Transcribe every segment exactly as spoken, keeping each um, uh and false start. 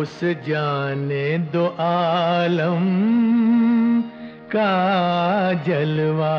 उस जाने दो आलम का जलवा,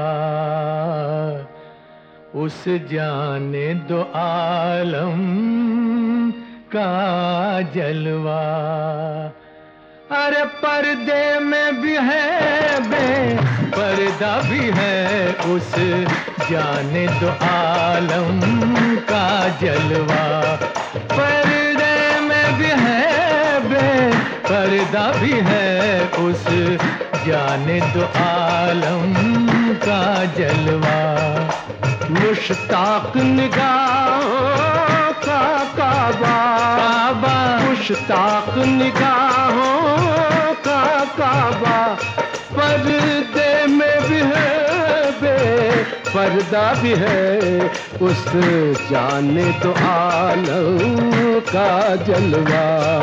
उस जाने दो आलम का जलवा। अरे पर्दे में भी है बे पर्दा भी है उस जाने दो आलम का जलवा। पर्दे में भी है बे पर्दा भी है उस जाने दो आलम का जलवा। मुश्ताक निगाहों का काबा, काबा मुश्ताक निगाहों का काबा। पर्दे में भी है बे पर्दा भी है उस जाने तो आलम का जलवा।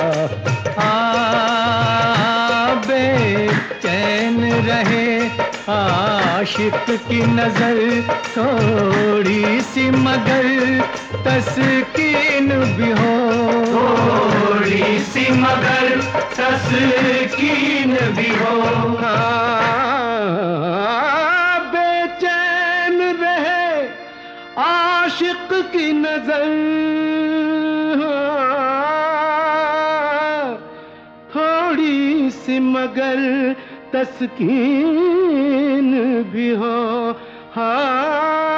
आ बेचैन रहे आशिक की नजर थोड़ी सी मगर तस्कीन भी हो, थोड़ी सी मगर तस्कीन भी हो। बेचैन रहे आशिक की नजर थोड़ी सी मगर तस्कीन भी हो। हाँ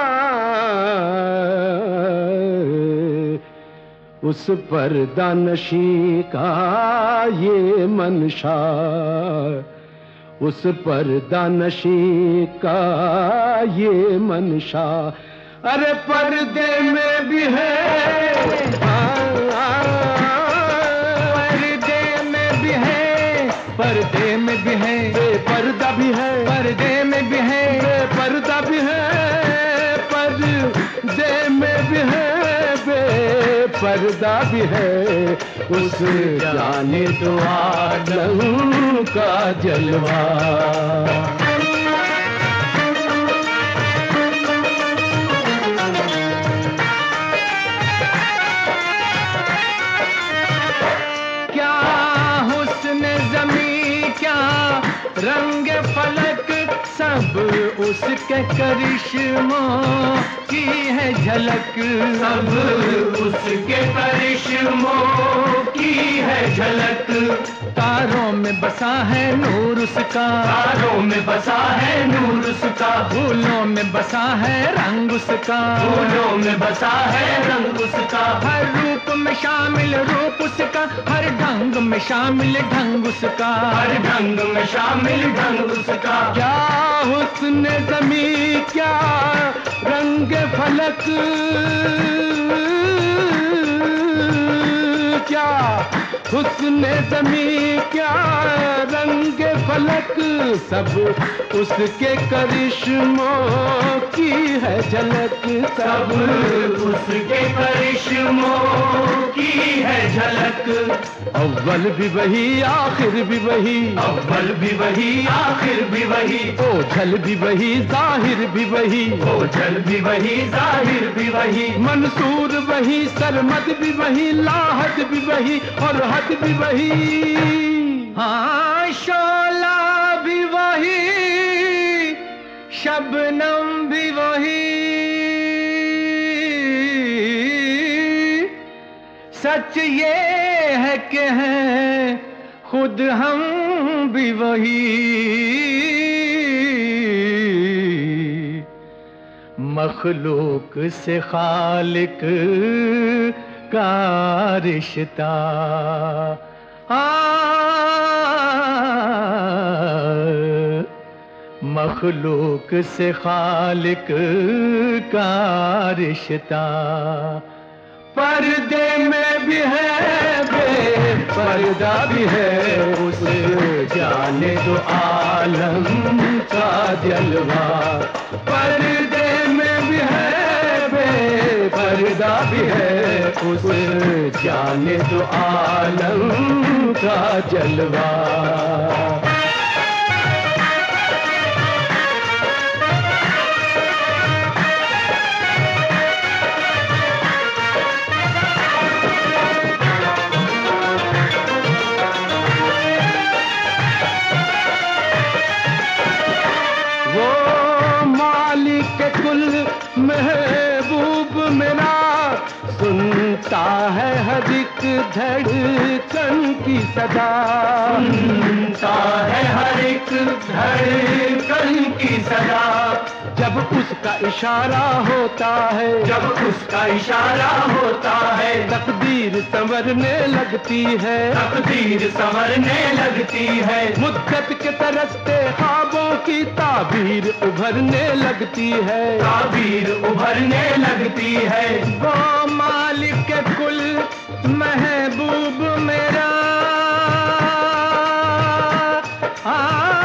उस पर्दा नशी का ये मंशा, उस पर्दा नशी का ये मंशा। अरे पर्दे में भी है पर्दे में भी है पर्दा भी है, पर्दे में भी है पर्दा भी है, पर्दे में भी है बे पर्दा भी है उस जाने दो आलम का जलवा। रंग फलक सब उसके करिश्मों की है झलक, सब उसके करिश्मों की है झलक। तारों में बसा है नूर उसका, तारों में बसा है नूर उसका। फूलों में बसा है रंग उसका, फूलों में बसा है रंग उसका। हर रूप में शामिल रूप उसका, हर ढंग में शामिल ढंग उसका, हर ढंग में शामिल ढंग उसका। क्या हुस्न ज़मीं क्या रंग फलक, क्या हुस्न ज़मीं क्या रंग फलक। सब उसके करिश्मों की है झलक, सब उसके करिश्मों की है झलक। अव्वल भी वही आखिर भी वही, अव्वल भी वही आखिर भी वही। ओझल भी वही जाहिर भी वही, ओझल भी वही जाहिर भी वही। मंसूर वही सरमद भी वही, लाहद भी वही और हद भी वही। हाँ शोला भी वही शबनम भी वही, सच ये है कि हैं खुद हम भी वही। मखलूक से खालिक का रिश्ता, आ मखलूक से खालिक का रिश्ता। पर्दे में भी है बे पर्दा भी है उस जाने दो आलम का जलवा। पर्दे में भी है बे पर्दा भी है उस जाने दो आलम का जलवा। हर एक धड़कन की सदा, सुनता है हर एक धड़कन की सदा। जब उसका इशारा होता है, जब उसका इशारा होता है, तकदीर संवरने लगती है, तकदीर संवरने लगती है। मुद्दत के तरसते ख्वाबों की ताबीर उभरने लगती है, ताबीर उभरने लगती है। वो मालिक के कुल महबूब मेरा, आ,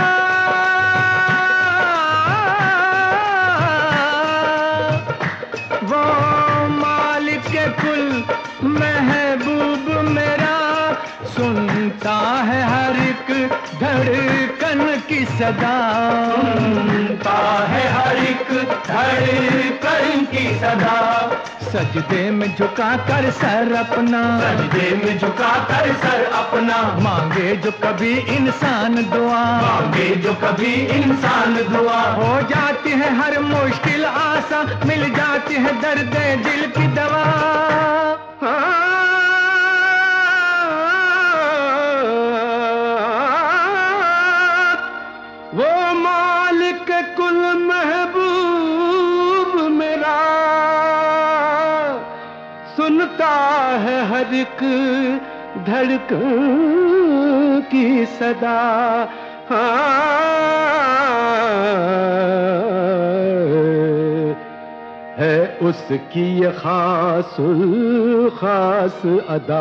वो मालिक के कुल महबूब मेरा, सुनता है हर एक धड़कन की सदा, सुनता है हर एक धड़कन की सदा। सजदे में झुका कर सर अपना, सजदे में झुका कर सर अपना, मांगे जो कभी इंसान दुआ, मांगे जो कभी इंसान दुआ। हो जाती है हर मुश्किल आसा, मिल जाती है दर्द दिल की दवा। वो मालिक कुल महबूब मेरा, सुनता है हर एक धड़कन की सदा। है उसकी ये खासुल खास अदा,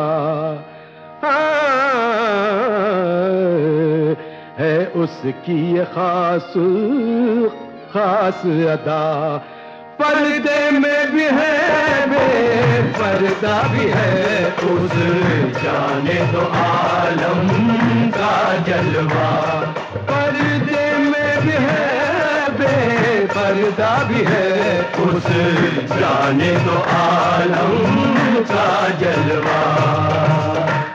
है उसकी ये खासुल खास अदा। पर्दे में भी है बेपर्दा भी है, उस जाने दो आलम का जलवा। पर्दे में भी है बेपर्दा भी है, उस जाने दो आलम का जलवा।